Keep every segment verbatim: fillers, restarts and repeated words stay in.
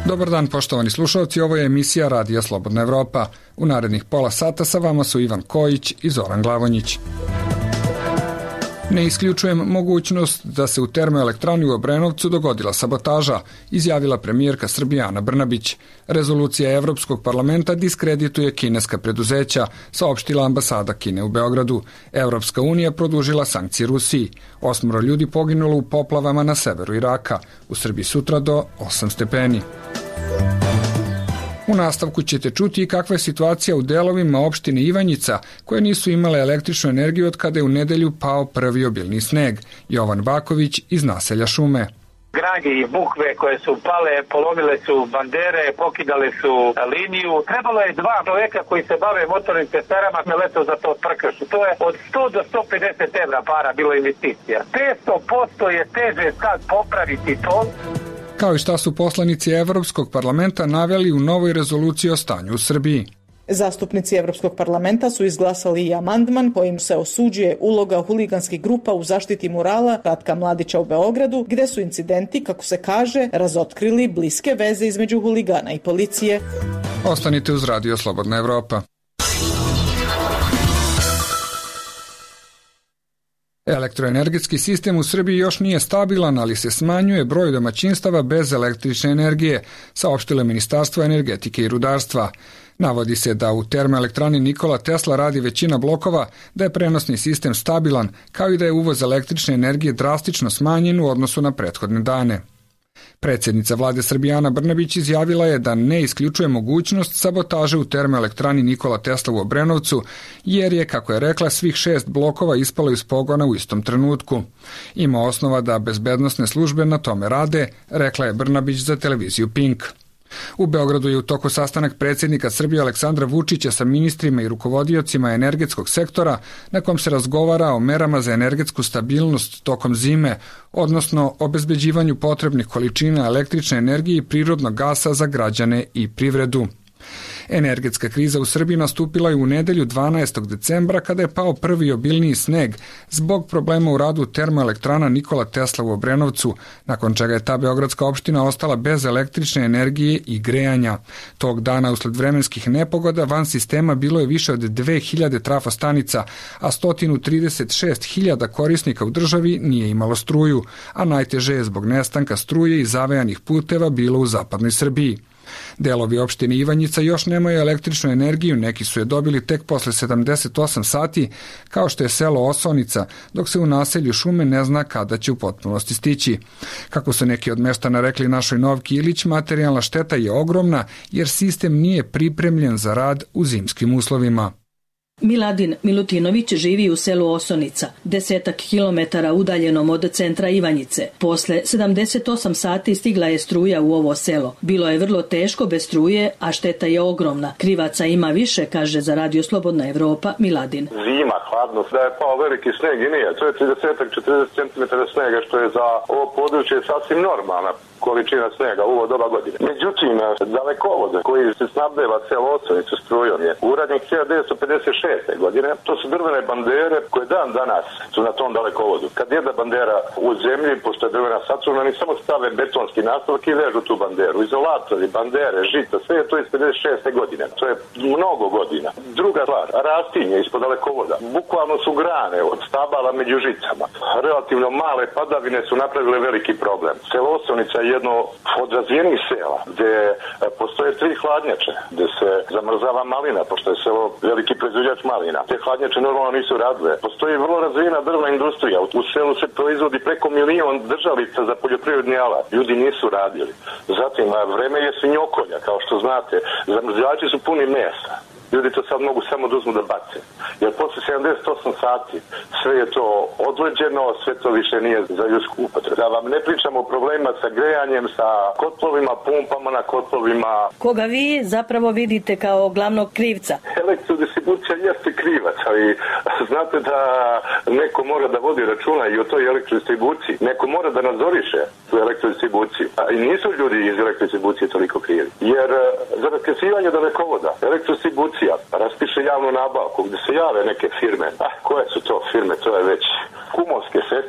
Dobar dan, poštovani slušalci, ovo je emisija Radija Slobodna Evropa. U narednih pola sata sa vama su Ivan Kojić i Zoran Glavonjić. Ne isključujem mogućnost da se u termoelektrani u Obrenovcu dogodila sabotaža, izjavila premijerka Srbije Ana Brnabić. Rezolucija Evropskog parlamenta diskredituje kineska preduzeća, saopštila ambasada Kine u Beogradu. Evropska unija produžila sankcije Rusiji. Osmoro ljudi poginulo u poplavama na severu Iraka. U Srbiji sutra do osam stepeni. U nastavku ćete čuti kakva je situacija u delovima opštine Ivanjica koje nisu imale električnu energiju od kada je u nedelju pao prvi obilni sneg. Jovan Baković iz naselja Šume. Granje i bukve koje su pale, polomile su bandere, pokidale su liniju. Trebalo je dva čoveka koji se bave motornim testarama na leto za to prkršu. To je od sto do sto pedeset evra para bilo investicija. petsto posto je teže sad popraviti to. Kao i šta su poslanici Evropskog parlamenta naveli u novoj rezoluciji o stanju u Srbiji. Zastupnici Evropskog parlamenta su izglasali i amandman kojim se osuđuje uloga huliganskih grupa u zaštiti murala Ratka Mladića u Beogradu, gde su incidenti, kako se kaže, razotkrili bliske veze između huligana i policije. Ostanite uz Radio Slobodna Evropa. Elektroenergetski sistem u Srbiji još nije stabilan, ali se smanjuje broj domaćinstava bez električne energije, saopštilo Ministarstvo energetike i rudarstva. Navodi se da u termoelektrani Nikola Tesla radi većina blokova, da je prenosni sistem stabilan, kao i da je uvoz električne energije drastično smanjen u odnosu na prethodne dane. Predsjednica vlade Srbije Ana Brnabić izjavila je da ne isključuje mogućnost sabotaže u termoelektrani Nikola Tesla u Obrenovcu, jer je, kako je rekla, svih šest blokova ispalo iz pogona u istom trenutku. Ima osnova da bezbednosne službe na tome rade, rekla je Brnabić za televiziju Pink. U Beogradu je u toku sastanak predsjednika Srbije Aleksandra Vučića sa ministrima i rukovodiocima energetskog sektora, na kom se razgovara o merama za energetsku stabilnost tokom zime, odnosno obezbeđivanju potrebnih količina električne energije i prirodnog gasa za građane i privredu. Energetska kriza u Srbiji nastupila je u nedelju dvanaestog decembra kada je pao prvi obilniji sneg zbog problema u radu termoelektrana Nikola Tesla u Obrenovcu, nakon čega je ta beogradska opština ostala bez električne energije i grejanja. Tog dana usled vremenskih nepogoda van sistema bilo je više od dve hiljade trafostanica, a sto trideset šest hiljada korisnika u državi nije imalo struju, a najteže je zbog nestanka struje i zavejanih puteva bilo u zapadnoj Srbiji. Delovi opštine Ivanjica još nemaju električnu energiju, neki su je dobili tek posle sedamdeset osam sati, kao što je selo Osonica, dok se u naselju Šume ne zna kada će u potpunosti stići. Kako su neki od meštana rekli našoj Novki Ilić, materijalna šteta je ogromna jer sistem nije pripremljen za rad u zimskim uslovima. Miladin Milutinović živi u selu Osonica, desetak kilometara udaljenom od centra Ivanjice. Posle sedamdeset osam sati stigla je struja u ovo selo. Bilo je vrlo teško bez struje, a šteta je ogromna. Krivaca ima više, kaže za Radio Slobodna Evropa Miladin. Zima, hladno, da je pao veliki sneg i nije. To je trideset do četrdeset centimetara snega, što je za ovo područje sasvim normalna količina snega u ovo doba godine. Međutim, dalekovod koji se snabdeva selo Osonicu strujom je urađen hiljadu devetsto pedeset šeste. godine. To su drvene bandere koje dan danas su na tom dalekovodu. Kad jedna bandera u zemlji, pošto je drvena sačuvana, oni samo stave betonski nastavak i vežu tu banderu. Izolatori, bandere, žita, sve je to iz pedeset šeste. godine. To je mnogo godina. Druga stvar, rastinje ispod dalekovoda. Bukvalno su grane od stabala među žicama. Relativno male padavine su napravile veliki problem. Selo Osonica je jedno od razvijenih sela gde postoje tri hladnjače, gde se zamrzava malina, pošto je selo veliki proizvođač malina. Te hladnjače normalno nisu radile. Postoji vrlo razvijena drvna industrija. U selu se proizvodi preko milion držalica za poljoprivredni alat. Ljudi nisu radili. Zatim, vreme je svinjokolja, kao što znate. Zamrzivači su puni mesa. Ljudi to sad mogu samo da uzmu da bace. Jer posle sedamdeset osam sati sve je to odleđeno, sve to više nije za ljudsku upotrebu. Da vam ne pričamo o problemima sa grejanjem, sa kotlovima, pumpama na kotlovima. Koga vi zapravo vidite kao glavnog krivca? Elektrodistribucija jeste krivac, ali znate da neko mora da vodi računa i o toj elektrodistribuciji. Neko mora da nadzoriše tu elektrodistribuciju. I nisu ljudi iz elektrodistribucije toliko krivi. Jer za raskresivanje dalekovoda, elektrodistribucija raspiše javnu nabavku gdje se jave neke firme. Ah, koje su to firme? To je već kumovske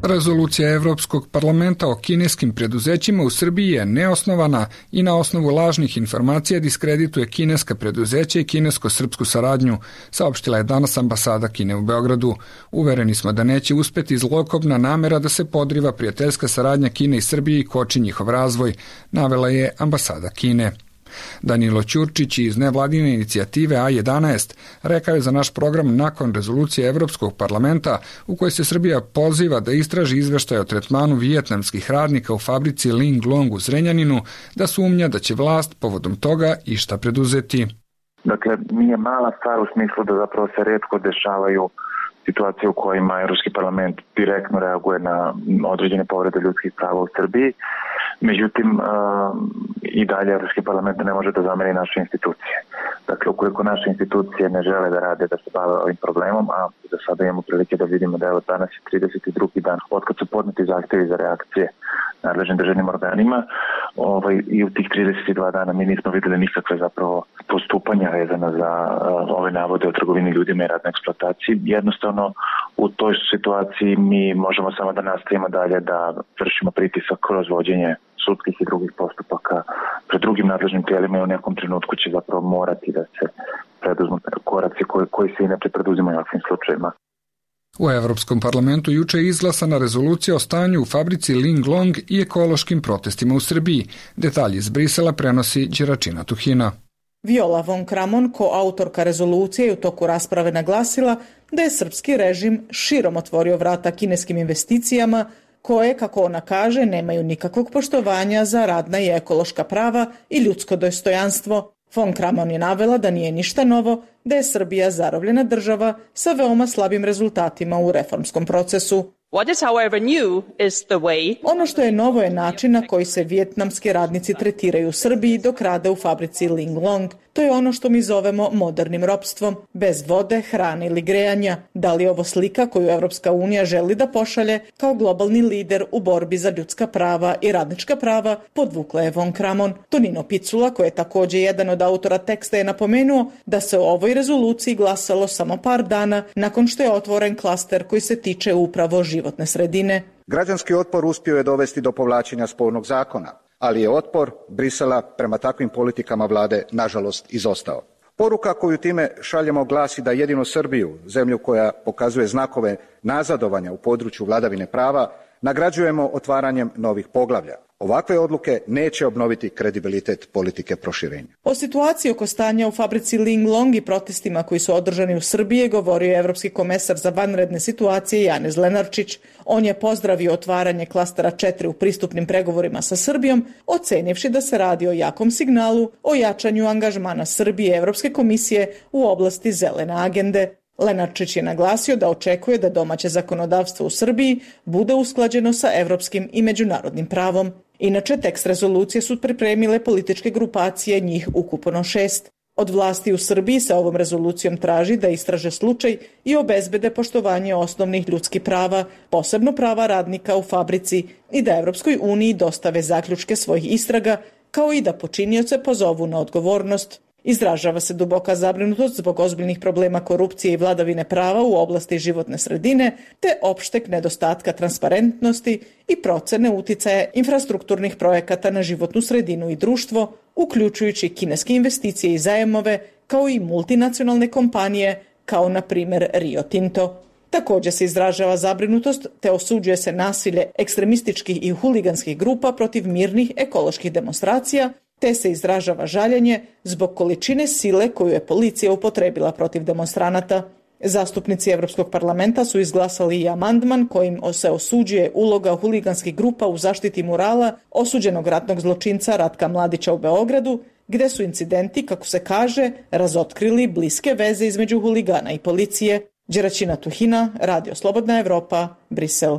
Rezolucija Evropskog parlamenta o kineskim preduzećima u Srbiji je neosnovana i na osnovu lažnih informacija diskredituje kineska preduzeća i kinesko-srpsku saradnju, saopštila je danas ambasada Kine u Beogradu. Uvereni smo da neće uspeti zlokobna namera da se podriva prijateljska saradnja Kine i Srbije i koči njihov razvoj, navela je ambasada Kine. Danilo Ćurčić iz nevladine inicijative A jedanaest rekao je za naš program nakon rezolucije Evropskog parlamenta u kojoj se Srbija poziva da istraži izveštaj o tretmanu vijetnamskih radnika u fabrici Ling Long u Zrenjaninu, da sumnja da će vlast povodom toga išta preduzeti. Dakle, nije mala stvar u smislu da zapravo se retko dešavaju situacije u kojima Evropski parlament direktno reaguje na određene povrede ljudskih prava u Srbiji. Međutim, i dalje Evropski parlament ne može da zameni naše institucije. Dakle, ukoliko naše institucije ne žele da rade, da se bave ovim problemom, a za sada imamo prilike da vidimo da evo danas je trideset drugi dan otkad su podneti zahtevi za reakcije nadležnim državnim organima, ovaj, i u tih trideset dva dana mi nismo videli nikakve zapravo postupanja vezana za uh, ove navode o trgovini ljudima i radnoj eksploataciji. Jednostavno, u toj situaciji mi možemo samo da nastavimo dalje da vršimo pritisak kroz vođenje sudskih i drugih postupaka pred drugim nadležnim tijelima i u nekom trenutku će zapravo morati da se preduzmu koraci koji, koji se inače preduzimaju u ovakvim slučajima. U Evropskom parlamentu juče je izglasana rezolucija o stanju u fabrici Ling Long i ekološkim protestima u Srbiji. Detalji iz Brisela prenosi Đeračina Tuhina. Viola von Kramon, koautorka rezolucije, je u toku rasprave naglasila da je srpski režim širom otvorio vrata kineskim investicijama koje, kako ona kaže, nemaju nikakvog poštovanja za radna i ekološka prava i ljudsko dostojanstvo. Von Kramon je navela da nije ništa novo, da je Srbija zarobljena država sa veoma slabim rezultatima u reformskom procesu. What is, however, new is the way. Ono što je novo je način na koji se vijetnamski radnici tretiraju u Srbiji dok rade u fabrici Ling Long. To je ono što mi zovemo modernim ropstvom, bez vode, hrane ili grejanja. Da li je ovo slika koju Evropska unija želi da pošalje kao globalni lider u borbi za ljudska prava i radnička prava, podvukla je von Kramon. Tonino Picula, koji je također jedan od autora teksta, je napomenuo da se o ovoj rezoluciji glasalo samo par dana nakon što je otvoren klaster koji se tiče upravo životne sredine. Građanski otpor uspio je dovesti do povlačenja spornog zakona, ali je otpor Brisela prema takvim politikama vlade nažalost izostao. Poruka koju time šaljemo glasi da jedino Srbiju, zemlju koja pokazuje znakove nazadovanja u području vladavine prava, nagrađujemo otvaranjem novih poglavlja. Ovakve odluke neće obnoviti kredibilitet politike proširenja. O situaciji oko stanja u fabrici Ling Long i protestima koji su održani u Srbiji govorio je evropski komesar za vanredne situacije Janez Lenarčić. On je pozdravio otvaranje klastera četiri u pristupnim pregovorima sa Srbijom, ocenivši da se radi o jakom signalu o jačanju angažmana Srbije i Evropske komisije u oblasti zelene agende. Lenarčić je naglasio da očekuje da domaće zakonodavstvo u Srbiji bude usklađeno sa evropskim i međunarodnim pravom. Inače, tekst rezolucije su pripremile političke grupacije, njih ukupno šest. Od vlasti u Srbiji sa ovom rezolucijom traži da istraže slučaj i obezbede poštovanje osnovnih ljudskih prava, posebno prava radnika u fabrici, i da Evropskoj uniji dostave zaključke svojih istraga, kao i da počinioce pozovu na odgovornost. Izražava se duboka zabrinutost zbog ozbiljnih problema korupcije i vladavine prava u oblasti životne sredine, te opšteg nedostatka transparentnosti i procene uticaja infrastrukturnih projekata na životnu sredinu i društvo, uključujući kineske investicije i zajmove, kao i multinacionalne kompanije, kao na primjer Rio Tinto. Također se izražava zabrinutost te osuđuje se nasilje ekstremističkih i huliganskih grupa protiv mirnih ekoloških demonstracija, te se izražava žaljenje zbog količine sile koju je policija upotrebila protiv demonstranata. Zastupnici Evropskog parlamenta su izglasali i amandman kojim se osuđuje uloga huliganskih grupa u zaštiti murala osuđenog ratnog zločinca Ratka Mladića u Beogradu, gde su incidenti, kako se kaže, razotkrili bliske veze između huligana i policije. Đeračina Tuhina, Radio Slobodna Evropa, Brisel.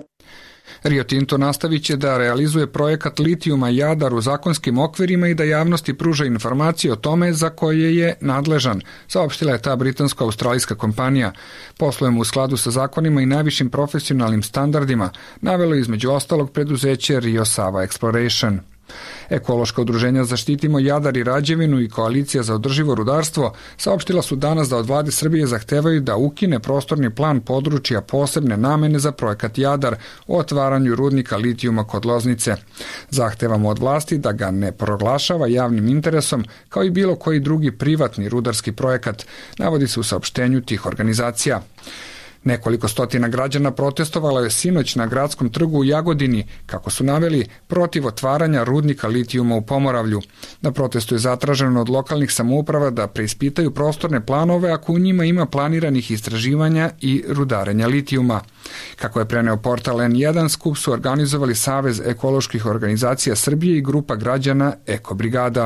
Rio Tinto nastavit će da realizuje projekat litijuma Jadar u zakonskim okvirima i da javnosti pruža informacije o tome za koje je nadležan, saopštila je ta britansko-australijska kompanija. Poslujemo u skladu sa zakonima i najvišim profesionalnim standardima, navelo između ostalog preduzeće Rio Sava Exploration. Ekološka udruženja Zaštitimo Jadar i Rađevinu i Koalicija za održivo rudarstvo saopštila su danas da od vlade Srbije zahtevaju da ukine prostorni plan područja posebne namene za projekat Jadar o otvaranju rudnika litijuma kod Loznice. Zahtevamo od vlasti da ga ne proglašava javnim interesom kao i bilo koji drugi privatni rudarski projekat, navodi se u saopštenju tih organizacija. Nekoliko stotina građana protestovalo je sinoć na gradskom trgu u Jagodini, kako su naveli, protiv otvaranja rudnika litijuma u Pomoravlju. Na protestu je zatraženo od lokalnih samouprava da preispitaju prostorne planove ako u njima ima planiranih istraživanja i rudarenja litijuma. Kako je preneo portal en jedan, skup su organizovali Savez ekoloških organizacija Srbije i grupa građana Ekobrigada.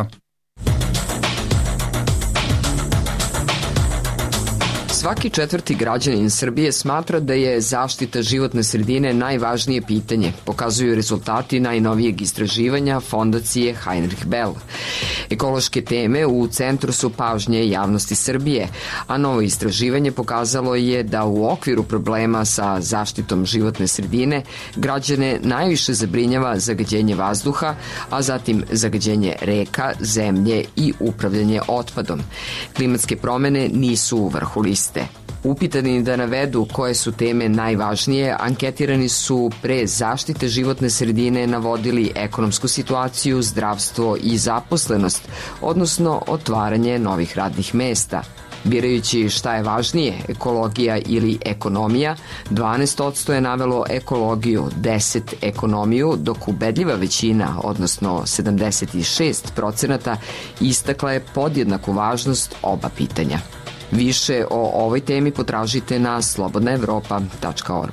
Svaki četvrti građanin Srbije smatra da je zaštita životne sredine najvažnije pitanje, pokazuju rezultati najnovijeg istraživanja fondacije Heinrich Bell. Ekološke teme u centru su pažnje javnosti Srbije, a novo istraživanje pokazalo je da u okviru problema sa zaštitom životne sredine građane najviše zabrinjava zagađenje vazduha, a zatim zagađenje reka, zemlje i upravljanje otpadom. Klimatske promene nisu u vrhu liste. Upitani da navedu koje su teme najvažnije, anketirani su pre zaštite životne sredine navodili ekonomsku situaciju, zdravstvo i zaposlenost, odnosno otvaranje novih radnih mesta. Birajući šta je važnije, ekologija ili ekonomija, dvanaest posto je navelo ekologiju, deset posto ekonomiju, dok ubedljiva većina, odnosno sedamdeset šest procenata, istakla je podjednaku važnost oba pitanja. Više o ovoj temi potražite na slobodna evropa tačka org.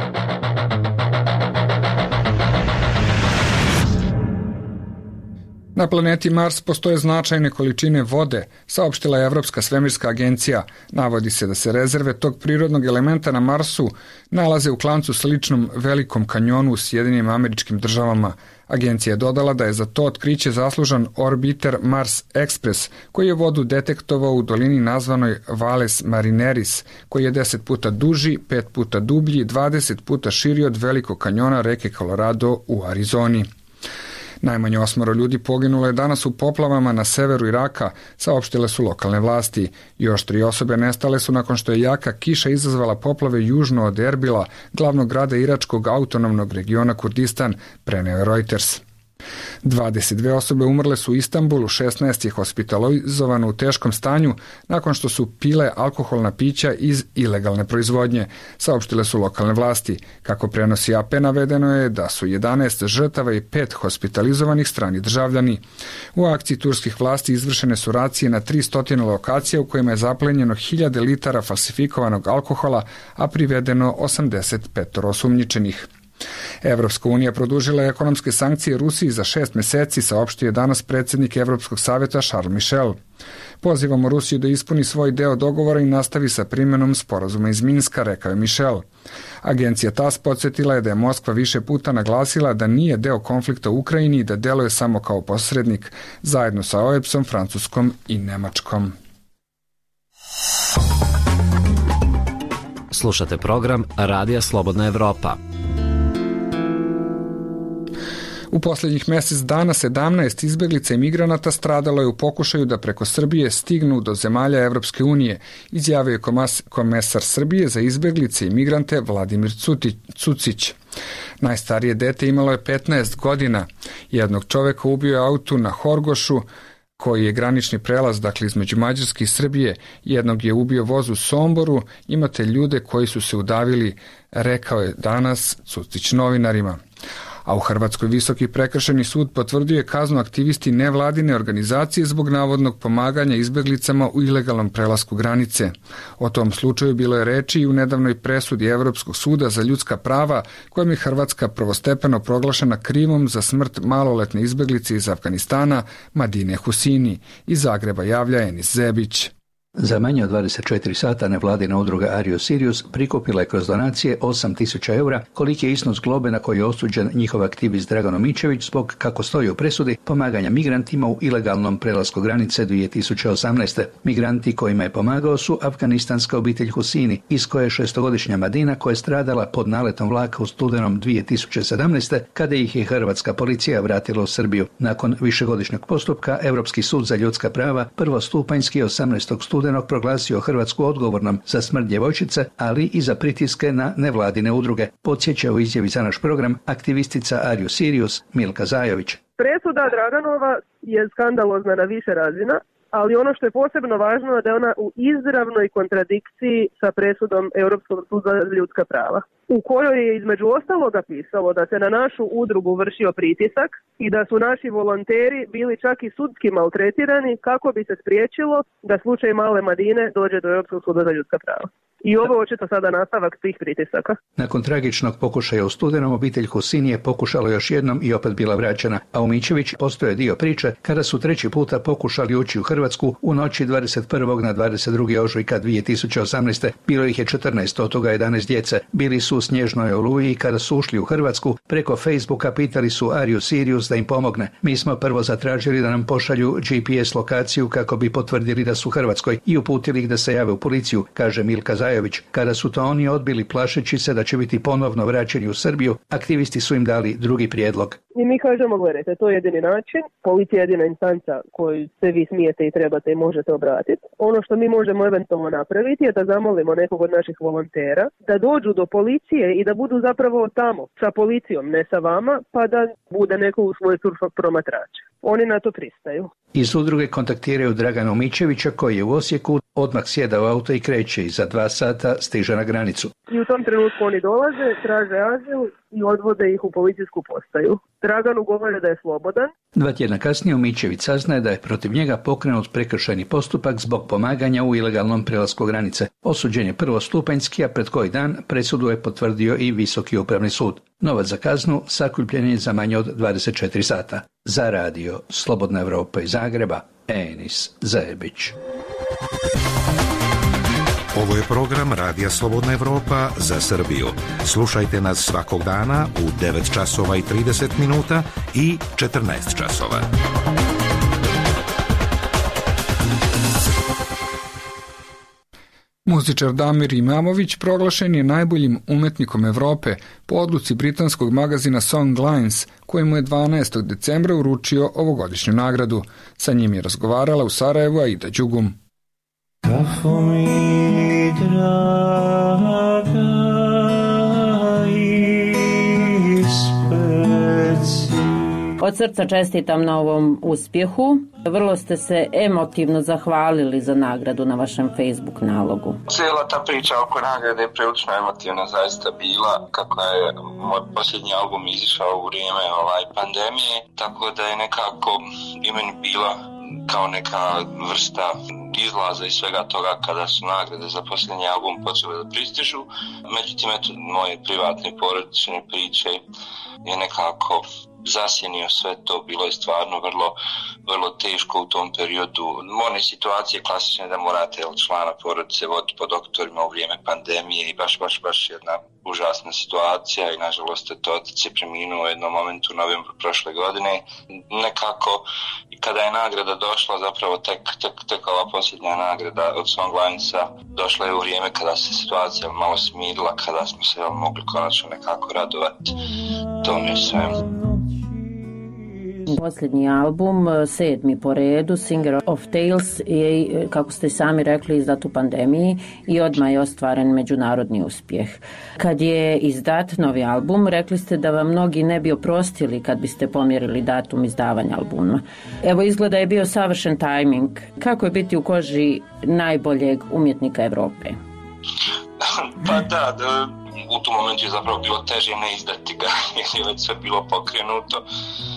Na planeti Mars postoje značajne količine vode, saopštila je Evropska svemirska agencija. Navodi se da se rezerve tog prirodnog elementa na Marsu nalaze u klancu sličnom Velikom kanjonu u Sjedinim Američkim Državama. Agencija je dodala da je za to otkriće zaslužan orbiter Mars Express, koji je vodu detektovao u dolini nazvanoj Valles Marineris, koji je deset puta duži, pet puta dublji, dvadeset puta širi od Velikog kanjona reke Colorado u Arizoni. Najmanje osmoro ljudi poginulo je danas u poplavama na severu Iraka, saopštile su lokalne vlasti. Još tri osobe nestale su nakon što je jaka kiša izazvala poplave južno od Erbila, glavnog grada iračkog autonomnog regiona Kurdistan, preneo je Reuters. dvadeset dve osobe umrle su u Istanbulu, šesnaest je hospitalizovano u teškom stanju nakon što su pile alkoholna pića iz ilegalne proizvodnje, saopštile su lokalne vlasti. Kako prenosi A P, navedeno je da su jedanaest žrtava i pet hospitalizovanih strani državljani. U akciji turskih vlasti izvršene su racije na tristo lokacija u kojima je zaplenjeno hiljade litara falsifikovanog alkohola, a privedeno osamdeset pet osumnjičenih. Evropska unija produžila je ekonomske sankcije Rusiji za šest meseci, saopštio je danas predsjednik Evropskog savjeta Charles Michel. Pozivamo Rusiju da ispuni svoj deo dogovora i nastavi sa primjenom sporazuma iz Minska, rekao je Michel. Agencija T A S podsjetila je da je Moskva više puta naglasila da nije deo konflikta u Ukrajini i da deluje samo kao posrednik, zajedno sa O E B S-om, Francuskom i Nemačkom. Slušate program Radija Slobodna Evropa. U posljednjih mjesec dana sedamnaest izbeglica i migranata stradalo je u pokušaju da preko Srbije stignu do zemalja Evropske unije, izjavio je komesar Srbije za izbeglice i migrante Vladimir Cucić. Najstarije dete imalo je petnaest godina. Jednog čoveka ubio je auto na Horgošu, koji je granični prelaz, dakle između Mađarske i Srbije. Jednog je ubio voz u Somboru. Imate ljude koji su se udavili, rekao je danas Cucić novinarima. A u Hrvatskoj Visoki prekršajni sud potvrdio je kaznu aktivisti nevladine organizacije zbog navodnog pomaganja izbeglicama u ilegalnom prelasku granice. O tom slučaju bilo je reči i u nedavnoj presudi Evropskog suda za ljudska prava, kojom je Hrvatska prvostepeno proglašena krivom za smrt maloletne izbeglice iz Afganistana Madine Husini. Iz Zagreba javlja Enis Zebić. Za manje od dvadeset četiri sata nevladina udruga Ario Sirius prikupila je kroz donacije osam tisuća eura, koliki je iznos globe na koji je osuđen njihov aktivist Dragan Omićević zbog, kako stoji u presudi, pomaganja migrantima u ilegalnom prelasku granice dvije tisuće osamnaeste. Migranti kojima je pomagao su afganistanska obitelj Husini, iz koje je šestogodišnja Madina koja je stradala pod naletom vlaka u studenom dvije tisuće sedamnaeste. kada ih je hrvatska policija vratila u Srbiju. Nakon višegodišnjeg postupka, Europski sud za ljudska prava prvostupanjski osamnaestog studenog proglasio Hrvatsku odgovornom za smrt djevojčice, ali i za pritiske na nevladine udruge, podsjeća u izjavi za naš program aktivistica Ario Sirius Milka Zajović. Presuda Draganova je skandalozna na više razina, ali ono što je posebno važno je da je ona u izravnoj kontradikciji sa presudom Europskog suda za ljudska prava, u kojoj je između ostaloga pisalo da se na našu udrugu vršio pritisak i da su naši volonteri bili čak i sudski maltretirani kako bi se spriječilo da slučaj male Madine dođe do Europskog suda za ljudska prava. I ovo je očito sada nastavak tih pritisaka. Nakon tragičnog pokušaja u studenom, obitelj Husini je pokušala još jednom i opet bila vraćena, a Omićević postoje dio priče kada su treći puta pokušali ući u Hrvatsku u noći dvadeset prvog na dvadeset drugi ožujka dvije tisuće osamnaeste. Bilo ih je četrnaest, od toga jedanaest djece. Bili su u snježnoj oluji i kada su ušli u Hrvatsku, preko Facebooka pitali su Ario Sirius da im pomogne. Mi smo prvo zatražili da nam pošalju G P S lokaciju kako bi potvrdili da su u Hrvatskoj i uputili ih da se jave u policiju, kaže Milka Zajović. Kada su to oni odbili plašeći se da će biti ponovno vraćeni u Srbiju, aktivisti su im dali drugi prijedlog. I mi kažemo, gledajte, to je jedini način, policija je jedina instanca koju se vi smijete i trebate i možete obratiti. Ono što mi možemo eventualno napraviti je da zamolimo nekog od naših volontera da dođu do policije i da budu zapravo tamo sa policijom, ne sa vama, pa da bude neko u svojstvu promatrača. Oni na to pristaju. Iz udruge kontaktiraju Dragana Omićevića koji je u Osijeku, odmah sjeda u auto i kreće i za dva sata stiže na granicu. I u tom trenutku oni dolaze, traže azil i odvode ih u policijsku postaju. Draganu govore da je slobodan. Dva tjedna kasnije Omićević saznaje da je protiv njega pokrenut prekršajni postupak zbog pomaganja u ilegalnom prelasku granice. Osuđen je prvostupanjski, a pred koji dan presudu je potvrdio i Visoki upravni sud. Novac za kaznu sakupljen je za manje od dvadeset četiri sata. Za radio Slobodna Evropa iz Zagreba, Enis Zajebić. Ovo je program Radija Slobodna Evropa za Srbiju. Slušajte nas svakog dana u devet časova i trideset minuta i četrnaest časova. Muzičar Damir Imamović proglašen je najboljim umetnikom Evrope po odluci britanskog magazina Songlines, kojemu je dvanaestog decembra uručio ovogodišnju nagradu. Sa njim je razgovarala u Sarajevu Aida Đugum. Kako mi draga ispeci. Od srca čestitam na ovom uspjehu. Vrlo ste se emotivno zahvalili za nagradu na vašem Facebook nalogu. Cijela ta priča oko nagrade je prilično emotivna zaista bila, kako je moj posljednji album izišao u vrijeme ovaj, pandemije, tako da je nekako i meni bila kao neka vrsta izlaza i svega toga kada su nagrade za posljednji album počele da pristižu. Međutim, eto, moje privatne porodične priče je nekako zasjenio sve to, bilo je stvarno vrlo, vrlo teško u tom periodu. One situacije klasične da morate člana porodice voditi po doktorima u vrijeme pandemije i baš, baš, baš jedna užasna situacija i nažalost je to otac je preminuo u jednom momentu u novembru prošle godine. Nekako kada je nagrada došla, zapravo tek, tek, tek ova posljednja nagrada od Songlinesa došla je u vrijeme kada se situacija malo smirila, kada smo se mogli konačno nekako radovati tome svemu. Posljednji album, sedmi po redu, Singer of Tales, je, kako ste sami rekli, izdat u pandemiji i odmah je ostvaren međunarodni uspjeh. Kad je izdat novi album, rekli ste da vam mnogi ne bi oprostili kad biste pomjerili datum izdavanja albuma. Evo, izgleda je bio savršen tajming. Kako je biti u koži najboljeg umjetnika Evrope? Pa da, da, u tom momentu je zapravo bilo teže ne izdati ga, jer je već sve bilo pokrenuto.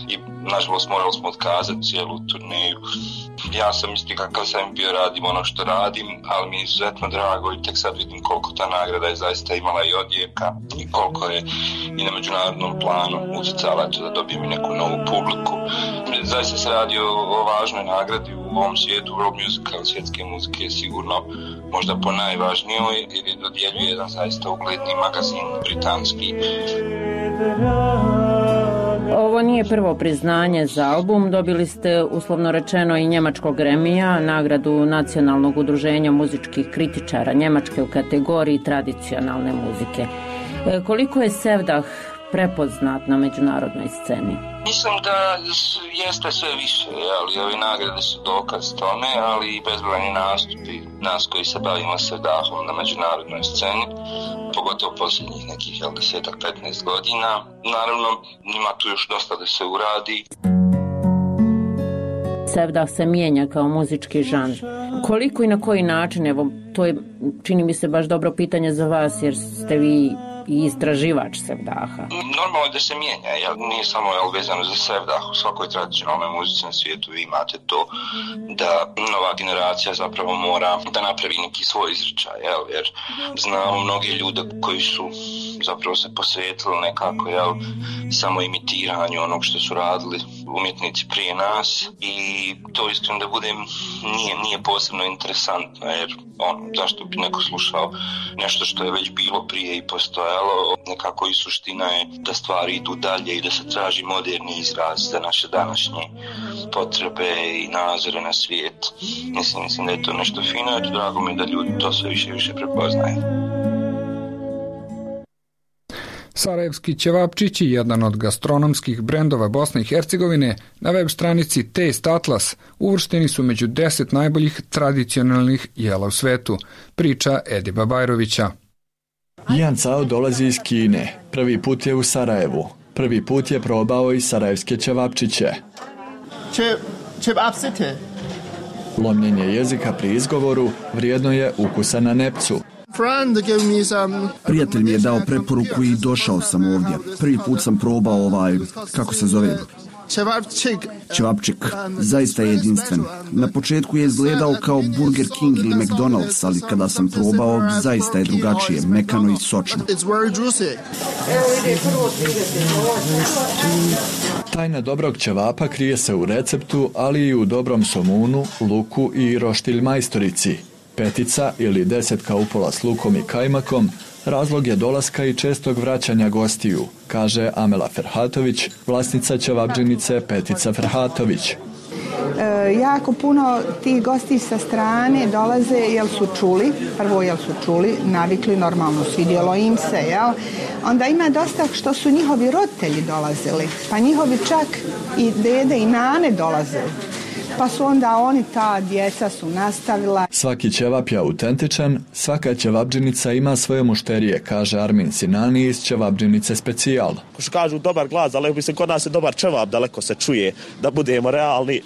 i nažalost morali smo otkazati cijelu turneju. Ja sam isti kakav sam bio, radim ono što radim, ali mi je izuzetno drago i tek sad vidim koliko ta nagrada je zaista imala i odjeka i koliko je i na međunarodnom planu utjecala to da dobijem i neku novu publiku. Zaista se radi o, o važnoj nagradi u ovom svijetu, World Musical, svjetske muzike je sigurno možda po najvažnijoj, jer je dodjeljuje jedan zaista ugledni magazin britanski. Ovo nije prvo priznanje za album, dobili ste uslovno rečeno i njemačkog Grammy-a, nagradu Nacionalnog udruženja muzičkih kritičara Njemačke u kategoriji tradicionalne muzike. E, koliko je Sevdah prepoznat na međunarodnoj sceni? Mislim da jeste sve više, ali ove nagrade su dokaz tome, ali i bezbrojni nastupi nas koji se bavimo Sevdahom na međunarodnoj sceni, pogotovo posljednjih nekih desetak petnaest godina. Naravno, ima tu još dosta da se uradi. Sevdah se mijenja kao muzički žanr. Koliko i na koji način, evo, to je, čini mi se, baš dobro pitanje za vas, jer ste vi i istraživač Sevdaha. Normalno je da se mijenja, jel? Nije samo jel, vezano za Sevdah. U svakoj tradicionalnoj muzici na svijetu vi imate to da nova generacija zapravo mora da napravi neki svoj izričaj, jel? Jer znamo mnoge ljude koji su zapravo se posvetili nekako, jel, samo imitiranju onog što su radili umjetnici prije nas i to iskreno da budem nije, nije posebno interesantno, jer on, zašto bi neko slušao nešto što je već bilo prije i postojalo. Nekako i suština je da stvari idu dalje i da se traži moderni izraz za naše današnje potrebe i nazore na svijet. Mislim, mislim da je to nešto fino i drago mi da ljudi to sve više i više prepoznaju. Sarajevski ćevapčići, jedan od gastronomskih brendova Bosne i Hercegovine, na web stranici Taste Atlas uvršteni su među deset najboljih tradicionalnih jela u svetu, priča Ediba Bajrovića. Ian Cao dolazi iz Kine. Prvi put je u Sarajevu. Prvi put je probao i sarajevske ćevapčiće. Lomljenje jezika pri izgovoru vrijedno je ukusa na nepcu. Prijatelj mi je dao preporuku i došao sam ovdje. Prvi put sam probao ovaj, kako se zove, ćevapčik. Zaista je jedinstven. Na početku je izgledao kao Burger King ili McDonald's, ali kada sam probao, zaista je drugačije, mekano i sočno. Tajna dobrog ćevapa krije se u receptu, ali i u dobrom somunu, luku i roštilj majstorici. Petica ili deset kaupola s lukom i kajmakom razlog je dolaska i čestog vraćanja gostiju, kaže Amela Ferhatović, vlasnica ćevabdžinice Petica Ferhatović. E, jako puno tih gosti sa strane dolaze jel su čuli, prvo jel su čuli, navikli, normalno svidjelo im se, jel? Onda ima dosta što su njihovi roditelji dolazili, pa njihovi čak i dede i nane dolazili. Pa su onda oni, ta djeca su nastavila. Svaki ćevap je autentičan, svaka ćevabdžinica ima svoje mušterije, kaže Armin Sinani iz ćevabdžinice Specijal. Ko kažu dobar glas, ali bi se kod nas je dobar ćevap, daleko se čuje, da budemo realni.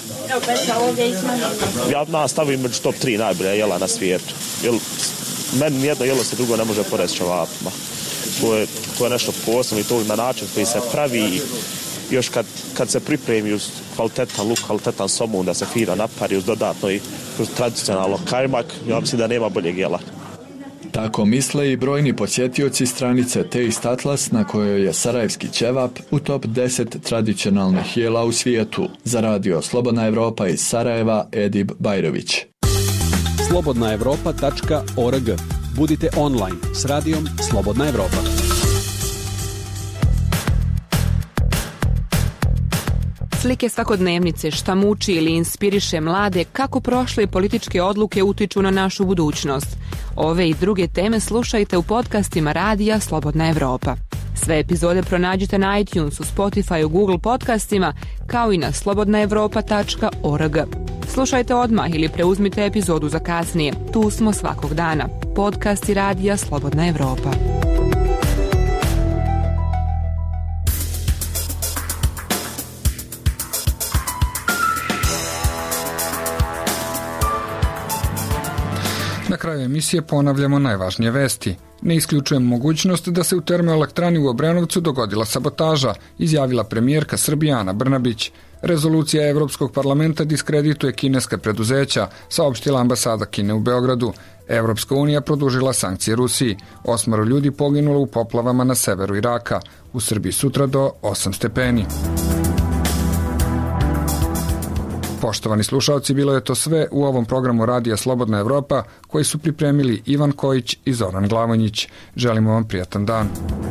Ja nas stavim među top tri najbolja jela na svijetu. Jel, meni jedno jelo se drugo ne može pored s ćevapima. To je, to je nešto posebno i to na način koji se pravi. Još kad, kad se pripremi uz kvalitetan luk, kvalitetan somun da se fino napari uz dodatno i uz tradicionalno kajmak, ja mislim da nema boljeg jela. Tako misle i brojni posjetioci stranice Taste Atlas na kojoj je sarajevski ćevap u top deset tradicionalnih jela u svijetu. Za radio Slobodna Evropa iz Sarajeva, Edib Bajrović. slobodna evropa tačka org. Budite online s radijom Slobodna Evropa. Slike svakodnevnice, šta muči ili inspiriše mlade, kako prošle političke odluke utiču na našu budućnost. Ove i druge teme slušajte u podcastima radija Slobodna Evropa. Sve epizode pronađite na iTunesu, Spotifyu, Google podcastima, kao i na slobodna evropa tačka org. Slušajte odmah ili preuzmite epizodu za kasnije. Tu smo svakog dana. Podcasti radija Slobodna Evropa. Na kraju emisije ponavljamo najvažnije vesti. Ne isključujem mogućnost da se u termoelektrani u Obrenovcu dogodila sabotaža, izjavila premijerka Srbije Ana Brnabić. Rezolucija Evropskog parlamenta diskredituje kineska preduzeća, saopštila ambasada Kine u Beogradu. Evropska unija produžila sankcije Rusiji. Osmoro ljudi poginulo u poplavama na severu Iraka. U Srbiji sutra do osam stepeni. Poštovani slušalci, bilo je to sve u ovom programu Radija Slobodna Evropa koji su pripremili Ivan Kojić i Zoran Glavonjić. Želimo vam prijatan dan.